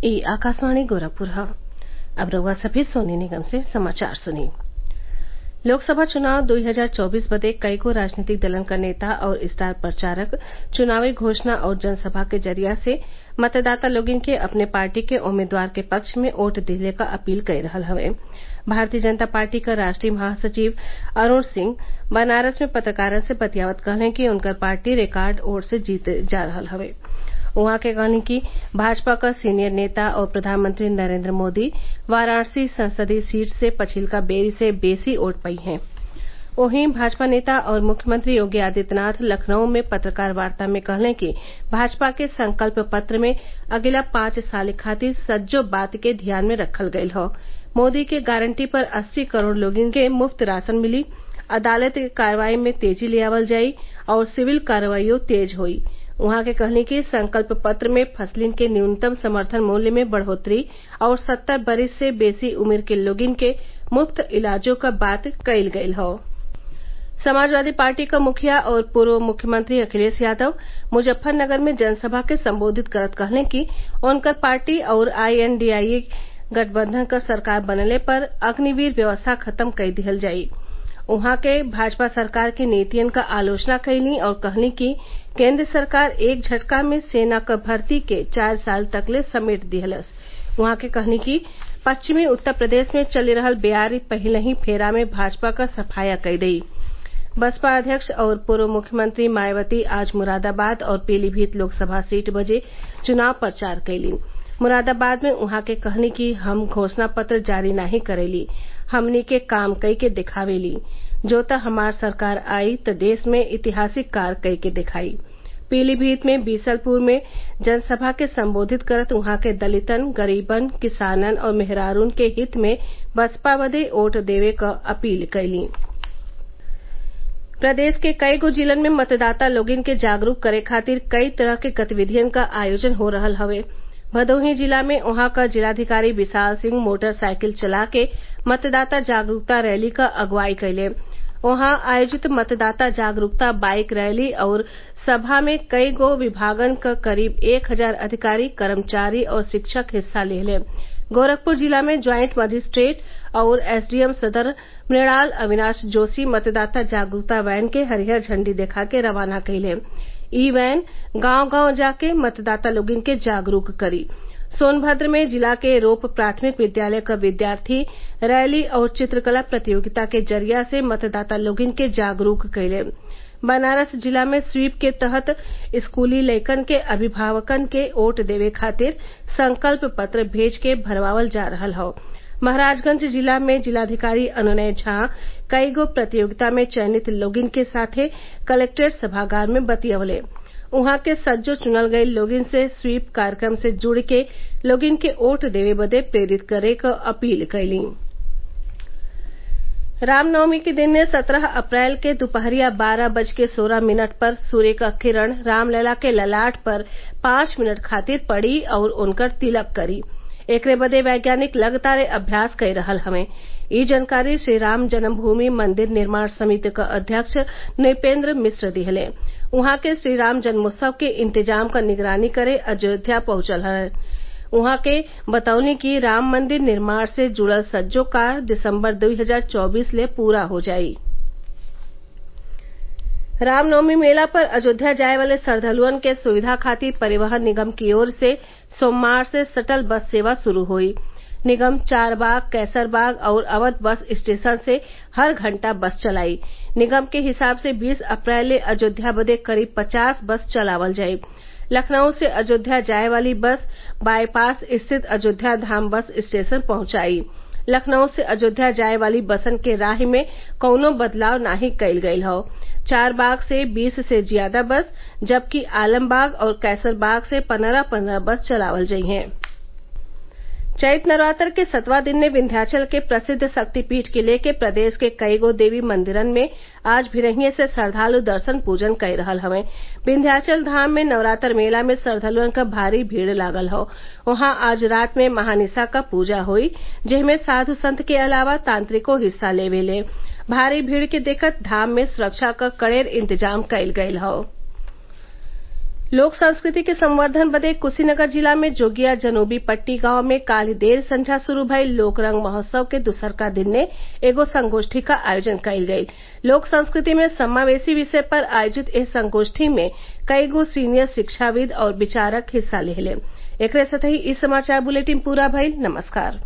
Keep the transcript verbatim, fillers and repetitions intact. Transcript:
ई आकाशवाणी गोरखपुर है। अब रउआ सभे सोनी निगम से समाचार सुनी। लोकसभा चुनाव दो हजार चौबीस बदे कईगो राजनीतिक दलन क नेता और स्टार प्रचारक चुनावी घोषणा और जनसभा के जरिया से मतदाता लोगन के अपने पार्टी के उम्मीदवार के पक्ष में वोट दिहले क अपील कई रहल हवे। भारतीय जनता पार्टी क राष्ट्रीय महासचिव अरूण सिंह बनारस में पत्रकारन से बतियावत कहले कि उनकर पार्टी रिकॉर्ड वोट से जीते जा रहल हवे। उहाँ के कहनी कि भाजपा क सीनियर नेता और प्रधानमंत्री नरेंद्र मोदी वाराणसी संसदीय सीट से पछिलका बेरी से बेसी वोट पई हैं। वहीं भाजपा नेता और मुख्यमंत्री योगी आदित्यनाथ लखनऊ में पत्रकार वार्ता में कहले कि भाजपा के संकल्प पत्र में अगिला पांच साल खातिर सज्जो बात के ध्यान में रखल गयल हौ। मोदी के गारंटी पर अस्सी करोड़ लोगन के मुफ्त राशन मिली, अदालत के कार्रवाई में तेजी लियावल जाई और सिविल कार्रवाईओ तेज होई। उहाँ के कहनी कि संकल्प पत्र में फसलिन के न्यूनतम समर्थन मूल्य में बढ़ोतरी और सत्तर बरिस से बेसी उम्र के लोगन के मुफ्त इलाजों क बात कईल गयल हौ। समाजवादी पार्टी क मुखिया और पूर्व मुख्यमंत्री अखिलेश यादव मुजफ्फरनगर में जनसभा के संबोधित करत कहले कि उनकर पार्टी और आई एन डी ए गठबंधन क सरकार बनले पर अग्निवीर व्यवस्था खत्म कई दिहल जाई। उहाँ के भाजपा सरकार की नीतियन क आलोचना कईनी और कहनी कि केंद्र सरकार एक झटका में सेना क भर्ती के चार साल तकले समेट दिहलस। उहाँ के कहनी कि पश्चिमी उत्तर प्रदेश में चली रहल बेआरी पहिलही फेरा में भाजपा क सफाया कई देई। बसपा अध्यक्ष और पूर्व मुख्यमंत्री मायावती आज मुरादाबाद और पीलीभीत लोकसभा सीट बदे चुनाव प्रचार कईलीन। मुरादाबाद में उहाँ के कहनी कि हम घोषणा पत्र जारी नाही करेली, हमनी के काम कई के दिखावेली। जो त हमार सरकार आई त देश में ऐतिहासिक कार्य कई के दिखाई। पीलीभीत में बीसलपुर में जनसभा के संबोधित करत उहाँ के दलितन, गरीबन, किसानन और मेहरारून के हित में बसपा बदे वोट देवे क अपील कईली। प्रदेश के कईगो जिलन में मतदाता लोगन के जागरूक करे खातिर कई तरह के गतिविधियन क आयोजन हो रहल हवे। भदोही जिला में उहाँ क जिलाधिकारी विशाल सिंह मोटरसाइकिल चला के मतदाता जागरूकता रैली क अगुवाई कइले। वहां आयोजित मतदाता जागरूकता बाईक रैली और सभा में कई गो विभागन क करीब एक हजार अधिकारी, कर्मचारी और शिक्षक हिस्सा लेले। गोरखपुर जिला में ज्वाइंट मजिस्ट्रेट और एस डी एम सदर मृणाल अविनाश जोशी मतदाता जागरूकता वैन के हरियर झंडी देखा के रवाना कइले। ई वैन गांव गांव जाके मतदाता लोगन के जागरूक करी। सोनभद्र में जिला के रोप प्राथमिक विद्यालय क विद्यार्थी रैली और चित्रकला प्रतियोगिता के जरिया से मतदाता लोगन के जागरूक कइले। बनारस जिला में स्वीप के तहत स्कूली लइकन के अभिभावकन के वोट देवे खातिर संकल्प पत्र भेज के भरवावल जा रहल हौ। महराजगंज जिला में जिलाधिकारी अनुनय झा कईगो प्रतियोगिता में चयनित लोगन के साथे कलेक्ट्रेट सभागार में बतियवले। उहाँ के सज्जो चुनल गईल लोगन से स्वीप कार्यक्रम से जुड़ के लोगन के वोट देवे बदे प्रेरित करे क अपील कईली। रामनवमी के दिन सत्रह अप्रैल के दोपहरिया बारह बज के सोलह मिनट पर सूर्य क किरण रामलला के ललाट पर पांच मिनट खातिर पड़ी और उनकर तिलक करी। एकरे बदे वैज्ञानिक लगातार अभ्यास कई रहल हवे। ई जानकारी श्री राम जन्मभूमि मंदिर निर्माण समिति क अध्यक्ष नृपेंद्र मिश्र दिहले। उहाँ के श्री राम जन्मोत्सव के इंतजाम क निगरानी करे अयोध्या पहुंचल हन। उहाँ के बतौनी कि राम मंदिर निर्माण से जुड़ल सज्जो कार्य दिसंबर दो हजार चौबीस ले पूरा हो जाई। रामनवमी मेला पर अयोध्या जाए वाले श्रद्धालुअन के सुविधा खातिर परिवहन निगम की ओर से सोमवार से शटल बस सेवा शुरू हुई। निगम चारबाग, कैसरबाग और अवध बस स्टेशन से हर घंटा बस चलाई। निगम के हिसाब से बीस अप्रैल ले अयोध्या बदे करीब पचास बस चलावल जाई। लखनऊ से अयोध्या जाए वाली बस बाईपास स्थित अयोध्या धाम बस स्टेशन पहुंचाई। लखनऊ से अयोध्या जाए वाली बसन के राह में कौनो बदलाव नाही कईल गईल हौ। चारबाग से बीस से ज्यादा बस, जबकि आलमबाग और कैसरबाग से पंद्रह पंद्रह बस चलावल जाई हैं। चैत नवरात्र के सतवां दिन ने विंध्याचल के प्रसिद्ध शक्तिपीठ के लेके प्रदेश के कईगो देवी मंदिरन में आज भिरहिए से श्रद्धालु दर्शन पूजन कई रहल हवे। विंध्याचल धाम में नवरात्र मेला में श्रद्धालुअन क भारी भीड़ लागल हौ। वहां आज रात में महानिसा क पूजा हुई, जेमे साधु संत के अलावा तांत्रिको हिस्सा लेवेले। भारी भीड़ के देखत धाम में सुरक्षा क कड़ेर इंतजाम कईल गईल हौ। लोक संस्कृति के संवर्धन बदे कुशीनगर जिला में जोगिया जनोबी पट्टी गांव में काल्हि देर संझा शुरू भइल लोकरंग महोत्सव के दुसरका दिने एगो संगोष्ठी का आयोजन कइल गइल। लोक संस्कृति में समावेशी विषय पर आयोजित एह संगोष्ठी में कईगो सीनियर शिक्षाविद और विचारक हिस्सा लिहले। एकरे साथही इ समाचार बुलेटिन पूरा भइल। नमस्कार।